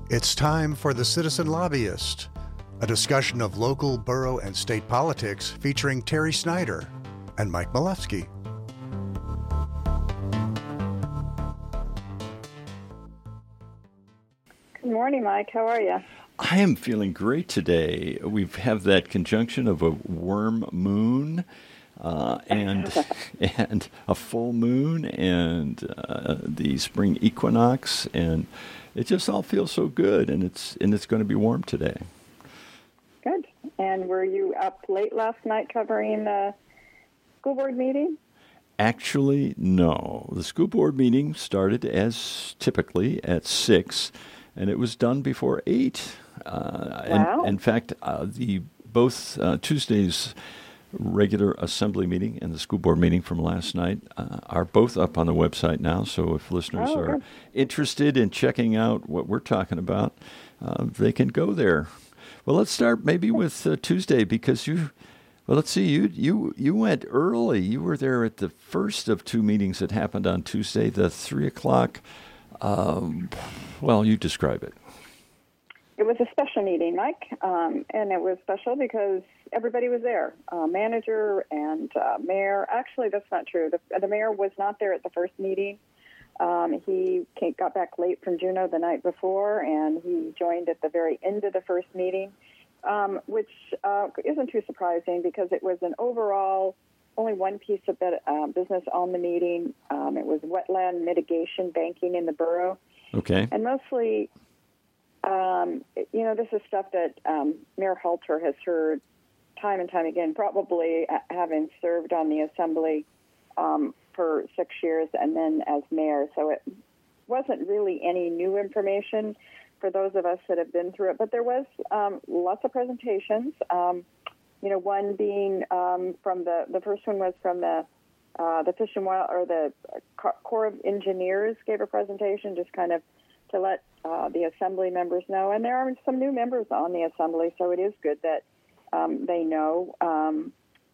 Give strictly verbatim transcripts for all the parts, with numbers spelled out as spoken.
It's time for The Citizen Lobbyist, a discussion of local, borough, and state politics featuring Terry Snyder and Mike Milewski. Good morning, Mike. How are you? I am feeling great today. We have that conjunction of a warm moon uh, and and a full moon and uh, the spring equinox, and it just all feels so good. And it's and it's going to be warm today. Good. And were you up late last night covering the school board meeting? Actually, no. The school board meeting started as typically at six, and it was done before eight. Uh, wow. And, in fact, uh, the both uh, Tuesday's regular assembly meeting and the school board meeting from last night uh, are both up on the website now. So if listeners oh, are good. interested in checking out what we're talking about, uh, they can go there. Well, let's start maybe with uh, Tuesday because you. Well, let's see. You you you went early. You were there at the first of two meetings that happened on Tuesday, the three o'clock. Um, well, you describe it. It was a special meeting, Mike, um, and it was special because everybody was there, uh, manager and uh, mayor. Actually, that's not true. The, the mayor was not there at the first meeting. Um, he came, got back late from Juneau the night before, and he joined at the very end of the first meeting, um, which uh, isn't too surprising because it was an overall, only one piece of bit, uh, business on the meeting. Um, it was wetland mitigation banking in the borough. Okay. And mostly... Um, you know, this is stuff that um, Mayor Halter has heard time and time again, probably having served on the assembly um, for six years and then as mayor. So it wasn't really any new information for those of us that have been through it. But there was um, lots of presentations, um, you know, one being um, from the, the first one was from the uh, the Fish and Wild, or the Corps of Engineers gave a presentation just kind of to let uh, the assembly members know. And there are some new members on the assembly, so it is good that um, they know um,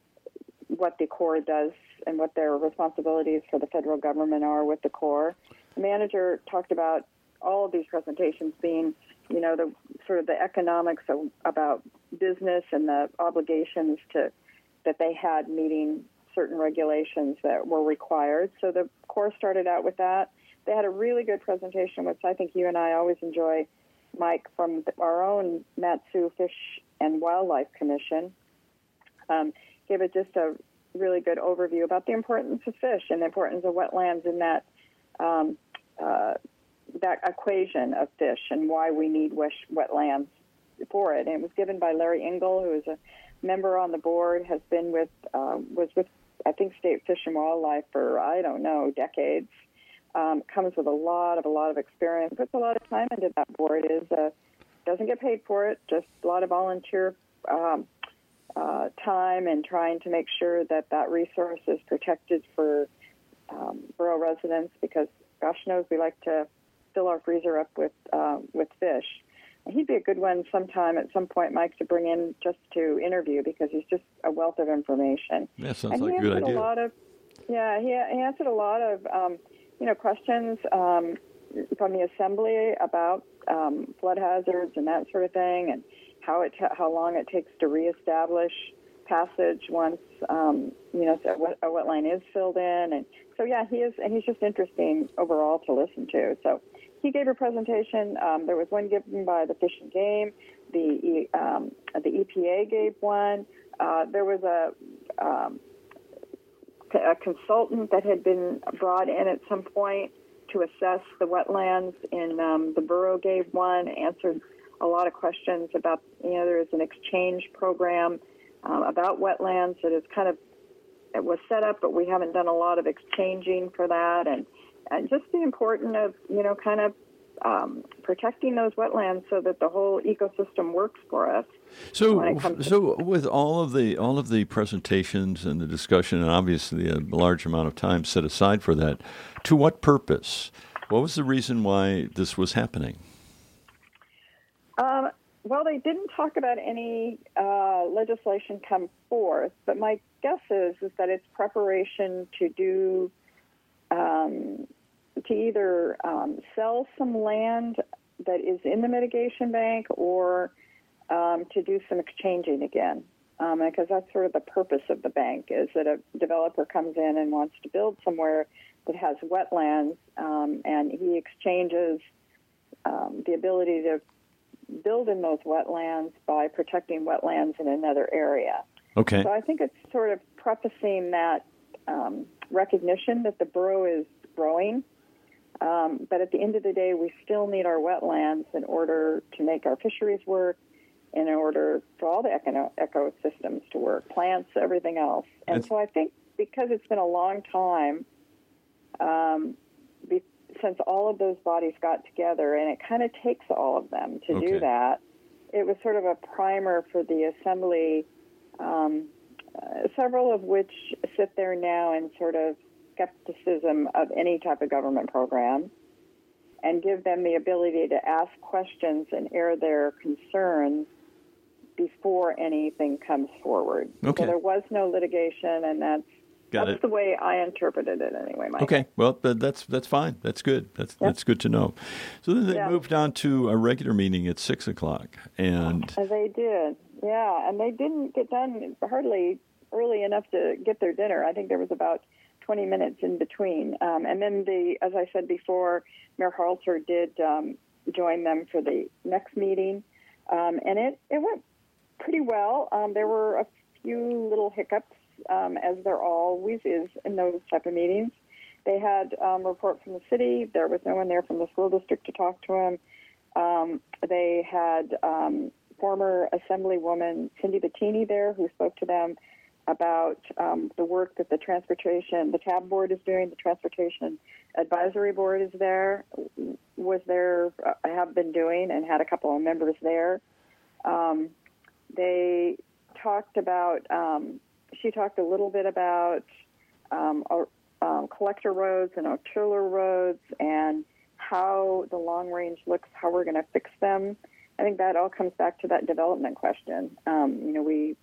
what the Corps does and what their responsibilities for the federal government are with the Corps. The manager talked about all of these presentations being, you know, the sort of the economics of, about business and the obligations to that they had meeting certain regulations that were required. So the Corps started out with that. They had a really good presentation, which I think you and I always enjoy, Mike, from our own Mat-Su Fish and Wildlife Commission. Um, gave it just a really good overview about the importance of fish and the importance of wetlands in that um, uh, that equation of fish and why we need wish wetlands for it. And it was given by Larry Engel, who is a member on the board, has been with uh, was with I think State Fish and Wildlife for I don't know decades. Um, comes with a lot of a lot of experience, puts a lot of time into that board. Is uh, doesn't get paid for it, just a lot of volunteer um, uh, time and trying to make sure that that resource is protected for um, borough residents. Because gosh knows we like to fill our freezer up with uh, with fish. And he'd be a good one sometime at some point, Mike, to bring in just to interview because he's just a wealth of information. Yeah, sounds and like he a good answered idea. A lot of, yeah, he, he answered a lot of. Um, You know, questions um, from the assembly about um, flood hazards and that sort of thing, and how it ta- how long it takes to reestablish passage once um, you know a wetland is filled in. And so, yeah, he is, and he's just interesting overall to listen to. So he gave a presentation. Um, there was one given by the Fish and Game. The um, the E P A gave one. Uh, there was a um, a consultant that had been brought in at some point to assess the wetlands in um, the borough gave one, answered a lot of questions about, you know, there is an exchange program um, about wetlands that is kind of, it was set up, but we haven't done a lot of exchanging for that. And, and just the importance of, you know, kind of um, protecting those wetlands so that the whole ecosystem works for us. So, so with all of the all of the presentations and the discussion, and obviously a large amount of time set aside for that, to what purpose? What was the reason why this was happening? Um, well, they didn't talk about any uh, legislation come forth, but my guess is is that it's preparation to do um, to either um, sell some land that is in the mitigation bank or um, to do some exchanging again. Um, because that's sort of the purpose of the bank, is that a developer comes in and wants to build somewhere that has wetlands, um, and he exchanges um, the ability to build in those wetlands by protecting wetlands in another area. Okay. So I think it's sort of prefacing that um, recognition that the borough is growing, um, but at the end of the day, we still need our wetlands in order to make our fisheries work, in order for all the eco- ecosystems to work, plants, everything else. And It's, so I think because it's been a long time um, be, since all of those bodies got together, and it kind of takes all of them to Okay. do that, it was sort of a primer for the Assembly, um, uh, several of which sit there now in sort of skepticism of any type of government program, and give them the ability to ask questions and air their concerns before anything comes forward. Okay. So there was no litigation, and that's Got that's it. the way I interpreted it anyway, Mike. Okay, well, th- that's that's fine. That's good. That's Yep. that's good to know. So then they Yeah. moved on to a regular meeting at six o'clock, and And they did, yeah, and they didn't get done hardly early enough to get their dinner. I think there was about twenty minutes in between. Um, and then, the, as I said before, Mayor Halter did um, join them for the next meeting, um, and it, it went pretty well. Um, there were a few little hiccups, um, as there always is in those type of meetings. They had um, a report from the city. There was no one there from the school district to talk to them. Um, they had um, former Assemblywoman Cindy Bettini there, who spoke to them about um, the work that the transportation, the T A B board is doing. The Transportation Advisory Board is there, was there, uh, have been doing, and had a couple of members there. Um, they talked about, um, she talked a little bit about um, our, um, collector roads and artillery roads and how the long range looks, how we're going to fix them. I think that all comes back to that development question. Um, you know, we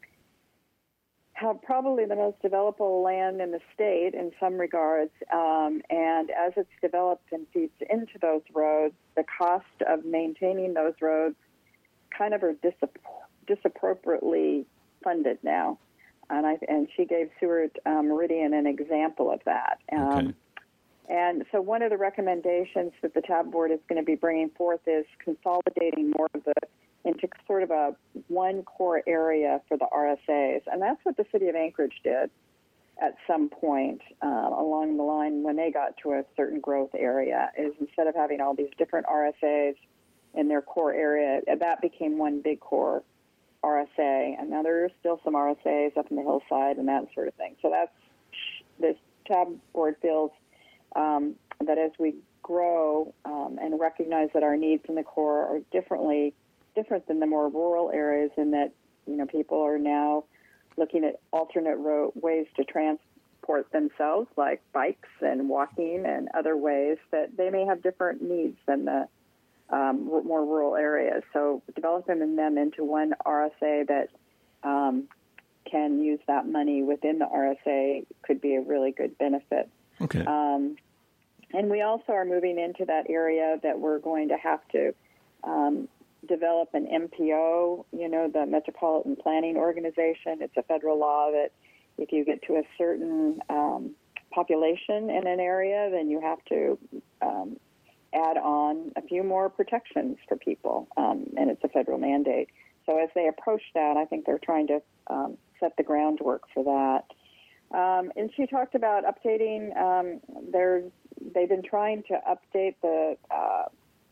have probably the most developable land in the state in some regards, um, and as it's developed and feeds into those roads, the cost of maintaining those roads kind of are dis- disappropriately funded now. And I and she gave Seward um, Meridian an example of that. Um, okay. And so one of the recommendations that the T A B board is going to be bringing forth is consolidating more of the into sort of a one core area for the R S As. And that's what the city of Anchorage did at some point uh, along the line when they got to a certain growth area, is instead of having all these different R S As in their core area, that became one big core R S A. And now there are still some R S As up in the hillside and that sort of thing. So that's, this T A B board feels um, that as we grow um, and recognize that our needs in the core are differently different than the more rural areas, in that, you know, people are now looking at alternate road ways to transport themselves, like bikes and walking and other ways, that they may have different needs than the um, more rural areas. So developing them into one R S A that um, can use that money within the R S A could be a really good benefit. Okay. Um, and we also are moving into that area that we're going to have to um, develop an M P O, you know, the Metropolitan Planning Organization. It's a federal law that if you get to a certain um, population in an area, then you have to um, add on a few more protections for people, um, and it's a federal mandate. So as they approach that, I think they're trying to um, set the groundwork for that. Um, and she talked about updating. Um, there's, they've been trying to update the uh,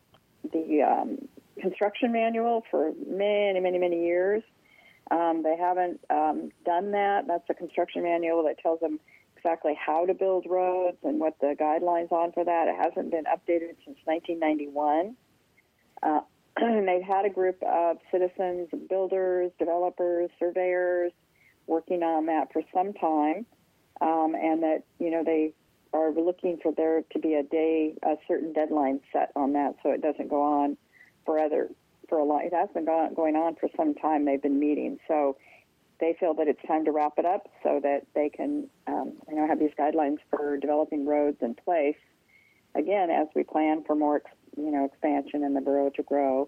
the um, construction manual for many, many, many years. Um, they haven't um, done that. That's a construction manual that tells them exactly how to build roads and what the guidelines on for that. It hasn't been updated since nineteen ninety-one. Uh, and they've had a group of citizens, builders, developers, surveyors working on that for some time, um, and that, you know, they are looking for there to be a day, a certain deadline set on that, so it doesn't go on for other, for a long, it has been going on for some time. They've been meeting, so they feel that it's time to wrap it up so that they can, um, you know, have these guidelines for developing roads in place. again, as we plan for more, you know, expansion in the borough to grow.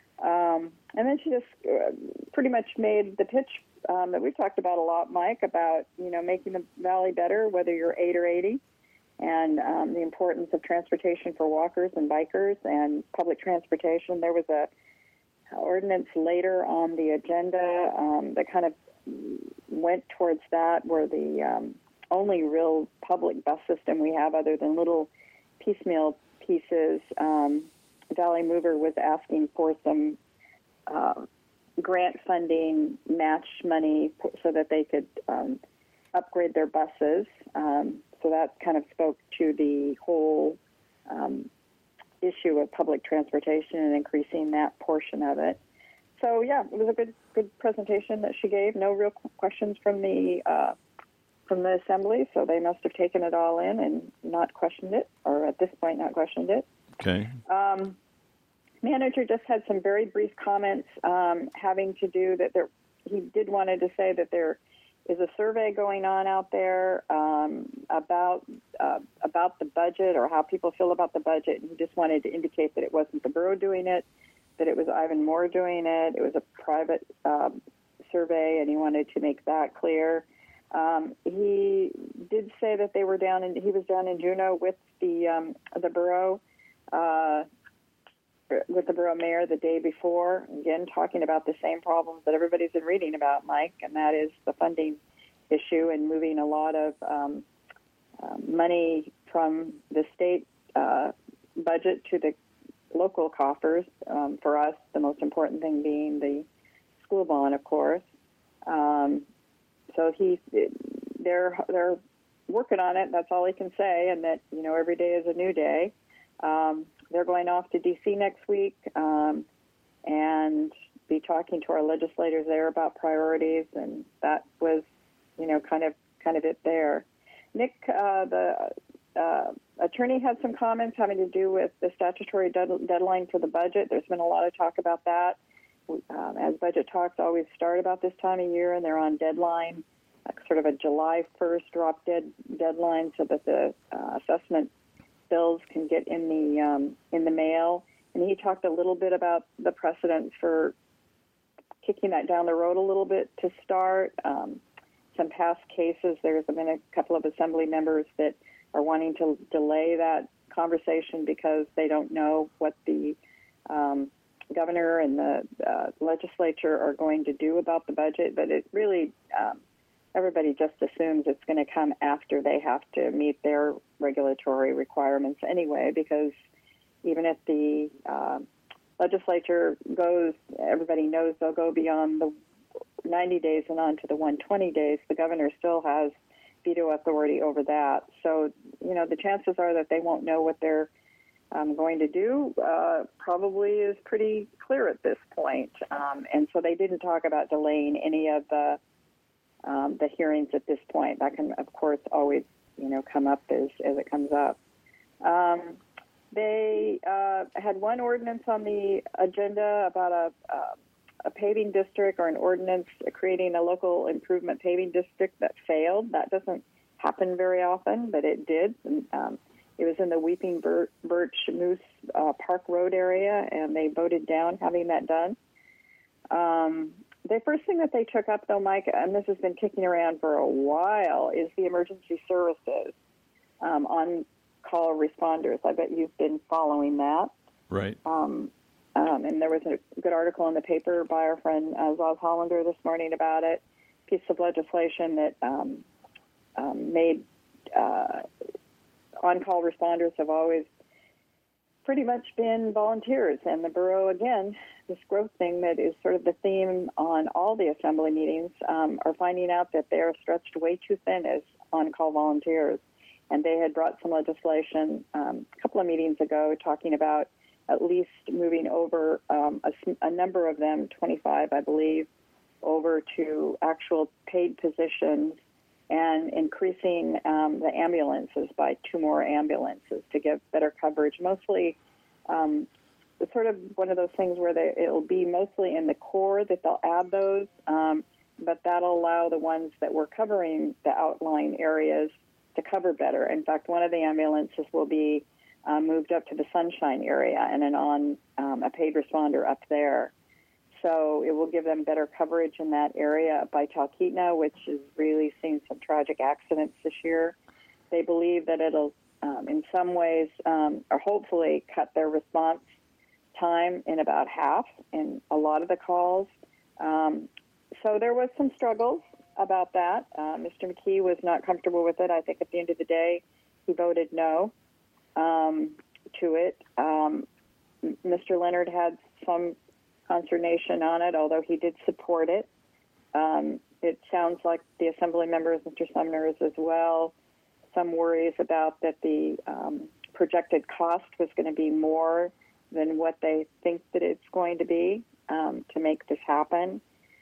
Um, and then she just uh, pretty much made the pitch um, that we've talked about a lot, Mike, about, you know, making the valley better, whether you're eight or eighty, and um, the importance of transportation for walkers and bikers and public transportation. There was a ordinance later on the agenda um, that kind of went towards that, where the um, only real public bus system we have, other than little piecemeal pieces, um, Valley Mover was asking for some uh, grant funding, match money, so that they could um, upgrade their buses. Um, so that kind of spoke to the whole um, issue of public transportation and increasing that portion of it. So yeah, it was a good good presentation that she gave. No real questions from the uh, from the assembly, so they must have taken it all in and not questioned it, or at this point not questioned it. Okay. Um, manager just had some very brief comments um, having to do that there. He did wanted to say that there is a survey going on out there um, about uh, about the budget, or how people feel about the budget, and he just wanted to indicate that it wasn't the borough doing it, that it was Ivan Moore doing it. It was a private um, survey, and he wanted to make that clear. Um, he did say that they were down in he was down in Juneau with the um, the borough. Uh, with the borough mayor the day before, again, talking about the same problems that everybody's been reading about, Mike, and that is the funding issue and moving a lot of um, uh, money from the state uh, budget to the local coffers. Um, for us, the most important thing being the school bond, of course. Um, so he, they're they're working on it. That's all he can say, and that, you know, every day is a new day. Um, They're going off to D C next week um, and be talking to our legislators there about priorities, and that was, you know, kind of kind of it there. Nick, uh, the uh, attorney, had some comments having to do with the statutory dead- deadline for the budget. There's been a lot of talk about that. Um, as budget talks always start about this time of year, and they're on deadline, like sort of a July first drop dead deadline, so that the uh, assessment bills can get in the um, in the mail. And he talked a little bit about the precedent for kicking that down the road a little bit to start. Um, some past cases, there's been a couple of assembly members that are wanting to delay that conversation because they don't know what the um, governor and the uh, legislature are going to do about the budget. But it really, um, everybody just assumes it's going to come after they have to meet their regulatory requirements anyway, because even if the uh, legislature goes, everybody knows they'll go beyond the ninety days and on to the one hundred twenty days, the governor still has veto authority over that. So, you know, the chances are that they won't know what they're um, going to do uh, probably is pretty clear at this point. Um, and so they didn't talk about delaying any of the Um, the hearings at this point. That can, of course, always, you know, come up as, as it comes up. Um, they uh, had one ordinance on the agenda about a, a, a paving district, or an ordinance creating a local improvement paving district that failed. That doesn't happen very often, but it did. And, um, it was in the Weeping Bir- Birch Moose uh, Park Road area, and they voted down having that done. Um, The first thing that they took up, though, Mike, and this has been kicking around for a while, is the emergency services um, on-call responders. I bet you've been following that. Right. Um, um, and there was a good article in the paper by our friend uh, Zoz Hollander this morning about it, piece of legislation that um, um, made uh, on-call responders have always pretty much been volunteers. And the borough, again, this growth thing that is sort of the theme on all the assembly meetings, um, are finding out that they are stretched way too thin as on-call volunteers. And they had brought some legislation um, a couple of meetings ago talking about at least moving over um, a, a number of them, twenty-five, I believe, over to actual paid positions, and increasing um, the ambulances by two more ambulances to get better coverage. Mostly, um, it's sort of one of those things where they, it'll be mostly in the core that they'll add those, um, but that'll allow the ones that we're covering the outlying areas to cover better. In fact, one of the ambulances will be uh, moved up to the Sunshine area and then on um, a paid responder up there. So it will give them better coverage in that area by Talkeetna, which is really seeing some tragic accidents this year. They believe that it'll, um, in some ways, um, or hopefully cut their response time in about half in a lot of the calls. Um, so there was some struggles about that. Uh, Mister McKee was not comfortable with it. I think at the end of the day, he voted no um, to it. Um, Mister Leonard had some consternation on it, although he did support it. Um, it sounds like the Assembly members, Mister Sumner is as well, some worries about that the um, projected cost was going to be more than what they think that it's going to be um, to make this happen.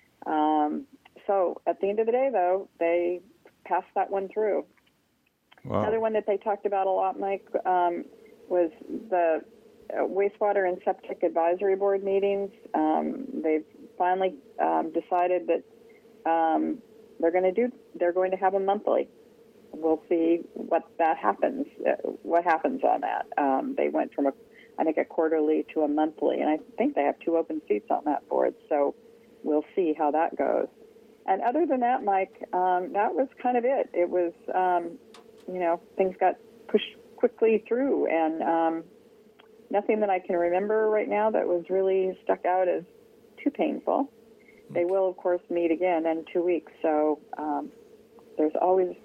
Um, so at the end of the day, though, they passed that one through. Wow. Another one that they talked about a lot, Mike, um, was the uh, wastewater and septic advisory board meetings. Um, they've finally um, decided that um, they're going to do. They're going to have a monthly. We'll see what that happens. Uh, what happens on that? Um, they went from a, I think, a quarterly to a monthly, and I think they have two open seats on that board. So we'll see how that goes. And other than that, Mike, um, that was kind of it. It was, um, you know, things got pushed quickly through, and um, nothing that I can remember right now that was really stuck out as too painful. They will, of course, meet again in two weeks, so um, there's always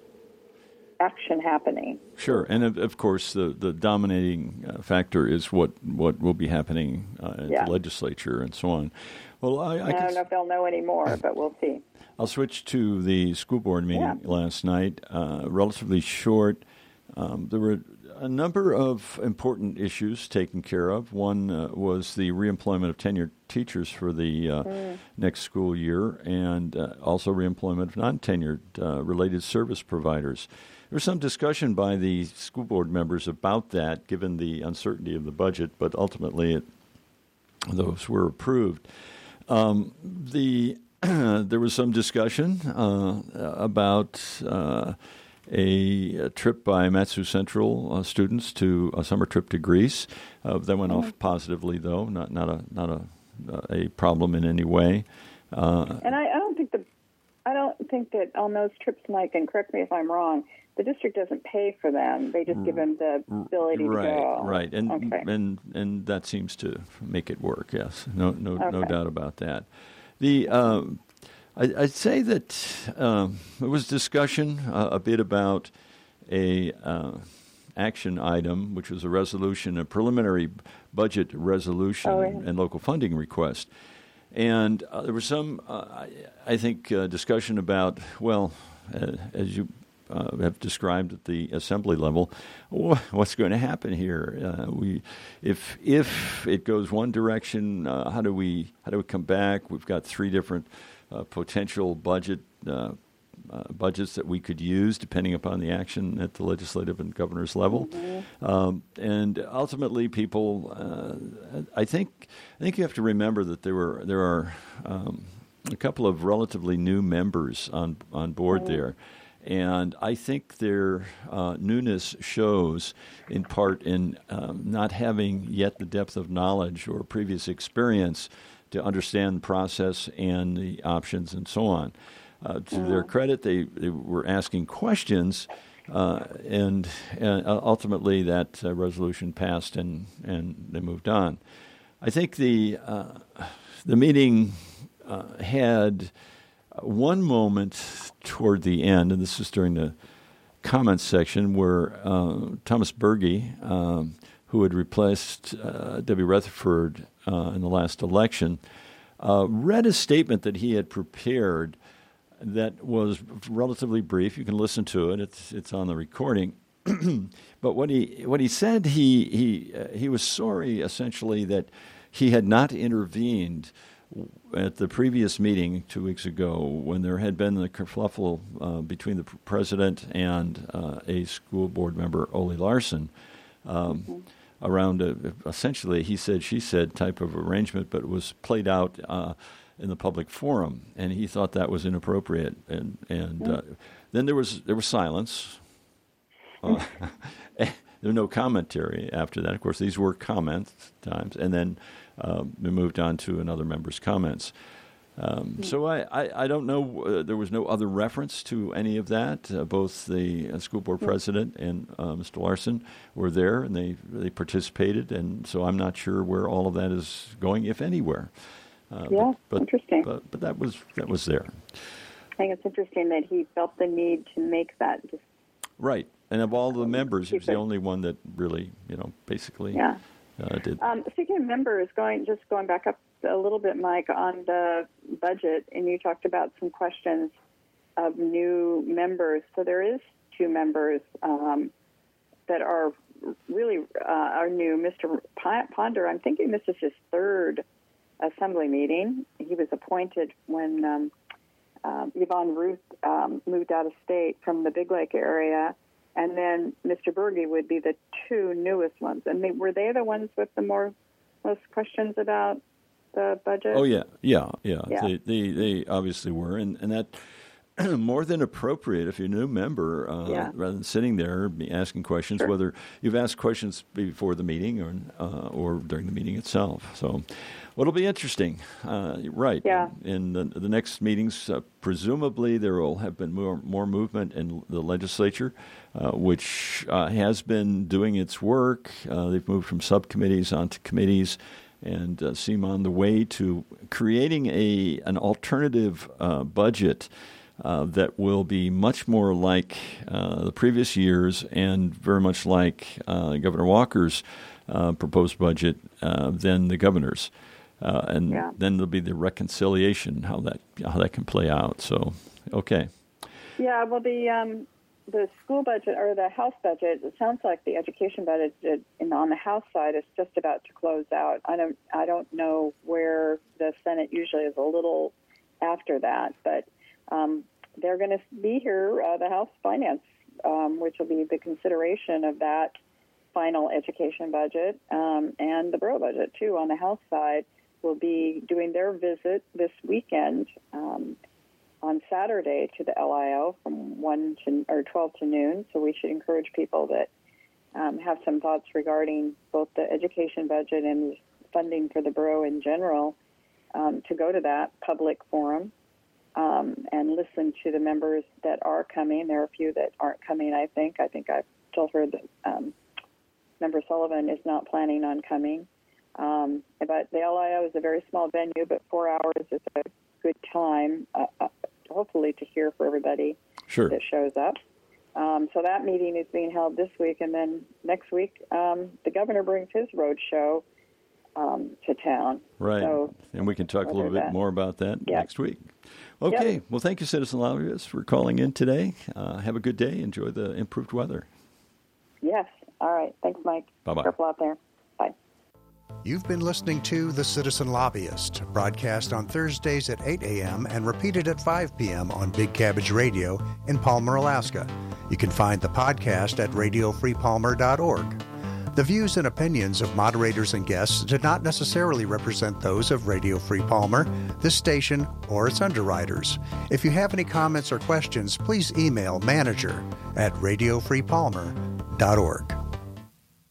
action happening. Sure, and of, of course, the, the dominating uh, factor is what, what will be happening uh, in yeah. the legislature and so on. Well, I, I, I don't know if they'll know any more, but we'll see. I'll switch to the school board meeting yeah. last night, uh, relatively short. Um, there were a number of important issues taken care of. One uh, was the reemployment of tenured teachers for the uh, mm. next school year, and uh, also reemployment of non-tenured uh, related service providers. There was some discussion by the school board members about that, given the uncertainty of the budget, but ultimately it, those were approved. Um, the there was some discussion uh, about uh, a, a trip by Matsu Central uh, students to a summer trip to Greece. Uh, that went mm-hmm. off positively, though, not not a not a a problem in any way. Uh, and I, I don't think the I don't think that on those trips, Mike, and correct me if I'm wrong, the district doesn't pay for them. They just give them the ability right, to go. Right, and okay. and and that seems to make it work. Yes, no no okay. no doubt about that. The um, I, I'd say that um, there was discussion uh, a bit about a uh, action item, which was a resolution, a preliminary budget resolution oh, yeah. and local funding request. And uh, there was some, uh, I, I think, uh, discussion about, well, uh, as you uh, have described at the assembly level, what's going to happen here? Uh, we, if if it goes one direction, uh, how do we how do we come back? We've got three different uh, potential budget uh, uh, budgets that we could use, depending upon the action at the legislative and governor's level. Mm-hmm. Um, and ultimately, people, uh, I think, I think you have to remember that there were there are um, a couple of relatively new members on on board mm-hmm. there. And I think their uh, newness shows in part in um, not having yet the depth of knowledge or previous experience to understand the process and the options and so on. Uh, to their credit, they, they were asking questions, uh, and, and ultimately that uh, resolution passed and, and they moved on. I think the, uh, the meeting uh, had one moment toward the end, and this is during the comments section, where uh, Thomas Berge, um, who had replaced uh, Debbie Rutherford uh, in the last election, uh, read a statement that he had prepared that was relatively brief. You can listen to it; it's it's on the recording. But what he what he said, he he uh, he was sorry essentially that he had not intervened at the previous meeting two weeks ago, when there had been the kerfluffle uh, between the president and uh, a school board member, Ole Larson, um, mm-hmm. around a, essentially he said, she said type of arrangement, but it was played out uh, in the public forum, and he thought that was inappropriate. And and mm-hmm. uh, then there was there was silence. Uh, there was no commentary after that. Of course, these were comments times, and then uh, we moved on to another member's comments. Um, so I, I, I don't know. Uh, there was no other reference to any of that. Uh, both the uh, school board president and uh, Mister Larson were there, and they they participated. And so I'm not sure where all of that is going, if anywhere. Uh, yeah, but, but, interesting. But, but that was that was there. I think it's interesting that he felt the need to make that. Just, right, and of all the um, members, he was the it. only one that really, you know, basically yeah. uh, did. Um, speaking of members, going just going back up a little bit, Mike, on the budget, and you talked about some questions of new members. So there is two members um, that are really uh, are new. Mister Ponder, I'm thinking this is his third assembly meeting. He was appointed when um, uh, Yvonne Ruth um, moved out of state from the Big Lake area, and then Mister Berge would be the two newest ones. And they, were they the ones with the more most questions about the budget? Oh yeah, yeah, yeah. yeah. They, they they obviously were, and and that more than appropriate if you're a new member, uh, yeah. rather than sitting there be asking questions. Sure. Whether you've asked questions before the meeting or uh, or during the meeting itself. So, well, it'll be interesting, uh, right? Yeah. In the, the next meetings, uh, presumably there will have been more more movement in the legislature, uh, which uh, has been doing its work. Uh, they've moved from subcommittees onto committees, and uh, seem on the way to creating a an alternative uh, budget uh, that will be much more like uh, the previous years and very much like uh, Governor Walker's uh, proposed budget uh, than the governor's. Uh, and yeah. then there'll be the reconciliation, how that how that can play out. So, okay. Yeah, well, the um, the school budget or the House budget, it sounds like the education budget in, on the House side is just about to close out. I don't I don't know where the Senate usually is a little after that, but um, they're going to be here, uh, the House Finance, um, which will be the consideration of that final education budget, um, and the borough budget, too, on the House side, will be doing their visit this weekend um, on Saturday to the L I O from one to or twelve to noon. So we should encourage people that um, have some thoughts regarding both the education budget and funding for the borough in general um, to go to that public forum um, and listen to the members that are coming. There are a few that aren't coming, I think. I think I've still heard that um, Member Sullivan is not planning on coming. Um, but the L I O is a very small venue, but four hours is a good time, uh, uh, hopefully, to hear for everybody sure. that shows up. Um, so that meeting is being held this week, and then next week um, the governor brings his road show um, to town. Right, so, and we can talk a little bit that. more about that yep. next week. Okay, yep. Well, thank you, Citizen Lobbyist, for calling in today. Uh, have a good day. Enjoy the improved weather. Yes. All right. Thanks, Mike. Bye-bye. Careful out there. Bye. You've been listening to The Citizen Lobbyist, broadcast on Thursdays at eight a.m. and repeated at five p.m. on Big Cabbage Radio in Palmer, Alaska. You can find the podcast at radio free palmer dot org. The views and opinions of moderators and guests do not necessarily represent those of Radio Free Palmer, this station, or its underwriters. If you have any comments or questions, please email manager at radio free palmer dot org.